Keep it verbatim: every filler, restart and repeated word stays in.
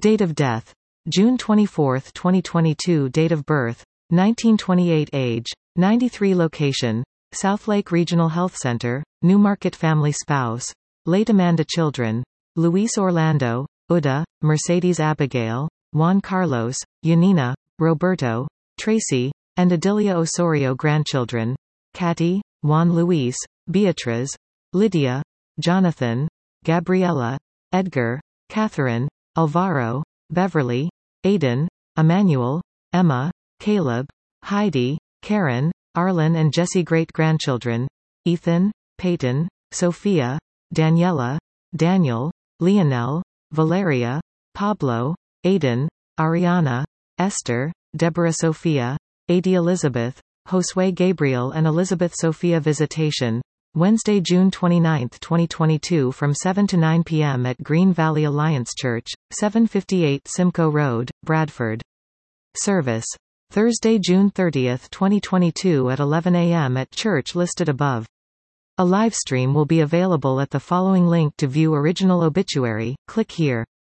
Date of death: June twenty-fourth, twenty twenty-two. Date of birth: nineteen twenty-eight. Age: ninety-three. Location: Southlake Regional Health Center, Newmarket. Family: spouse: late Amanda. Children: Luis Orlando, Uda, Mercedes Abigail, Juan Carlos, Yanina, Roberto, Tracy, and Adilia Osorio. Grandchildren: Catty, Juan Luis, Beatriz, Lydia, Jonathan, Gabriela, Edgar, Catherine, Alvaro, Beverly, Aidan, Emmanuel, Emma, Caleb, Heidi, Karen, Arlen and Jesse. Great-grandchildren: Ethan, Peyton, Sophia, Daniela, Daniel, Leonel, Valeria, Pablo, Aidan, Ariana, Esther, Deborah Sophia, Adi Elizabeth, Josue Gabriel and Elizabeth Sophia. Visitation: Wednesday, June twenty-ninth, twenty twenty-two from seven to nine p m at Green Valley Alliance Church, seven fifty-eight Simcoe Road, Bradford. Service: Thursday, June thirtieth, twenty twenty-two at eleven a m at church listed above. A livestream will be available at the following link to view original obituary. Click here.